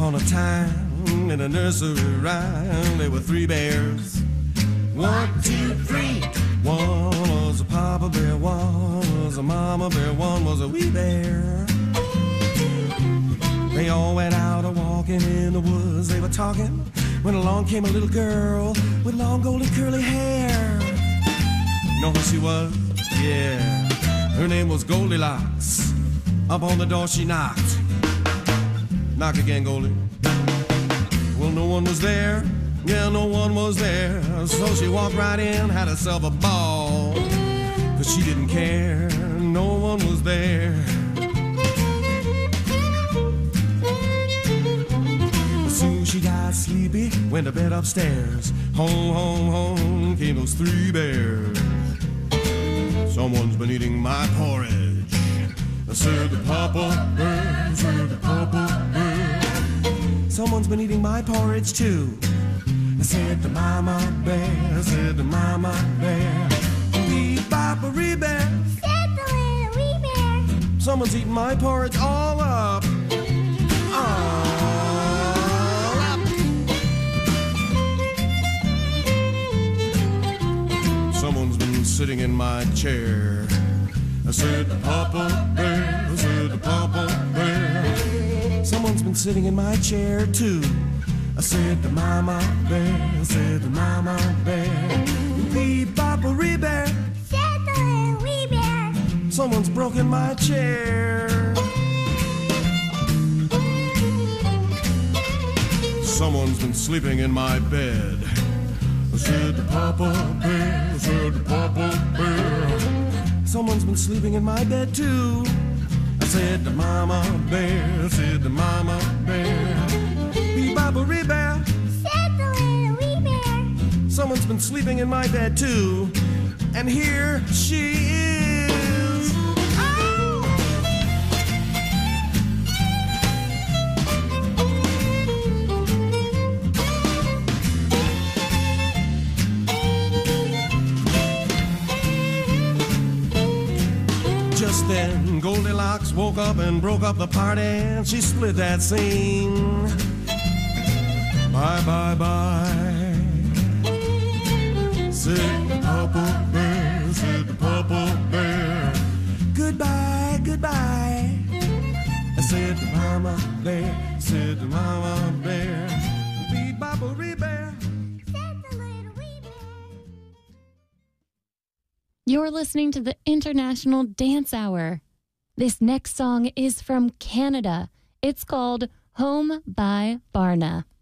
upon a time in a nursery rhyme, there were three bears. 1, 2, 3. One was a papa bear, one was a mama bear, one was a wee bear. They all went out a-walking in the woods. They were talking when along came a little girl with long golden curly hair. You know who she was? Yeah, her name was Goldilocks. Up on the door she knocked. Knock again, Goldie. Well, no one was there. Yeah, no one was there. So she walked right in, had herself a ball. 'Cause she didn't care, no one was there. As soon as she got sleepy, went to bed upstairs. Home, home, home came those three bears. Someone's been eating my porridge, said the papa bear, said the papa bear. Someone's been eating my porridge too, said the mama bear, said the mama bear. Wee papa wee bear, said the little wee bear. Someone's eating my porridge all up. All up. Someone's been sitting in my chair. I said the papa bear, I said the papa bear. Someone's been sitting in my chair too. I said the mama bear, I said the mama bear. Wee papa wee bear, said the little wee bear. Someone's broken my chair. Someone's been sleeping in my bed. I said the papa bear, I said the papa bear. Someone's been sleeping in my bed too. I said the mama bear, I said the mama bear. Wee papa wee bear, said the little wee bear. Someone's been sleeping in my bed too. And here she is. Oh! Just then Goldilocks woke up and broke up the party, and she split that scene. Bye, bye, bye, said the papa bear, said the papa bear. Goodbye, goodbye, I said the mama bear, said the mama bear. Wee papa wee bear, said the little wee bear. You're listening to the International Dance Hour. This next song is from Canada. It's called Home by Barna.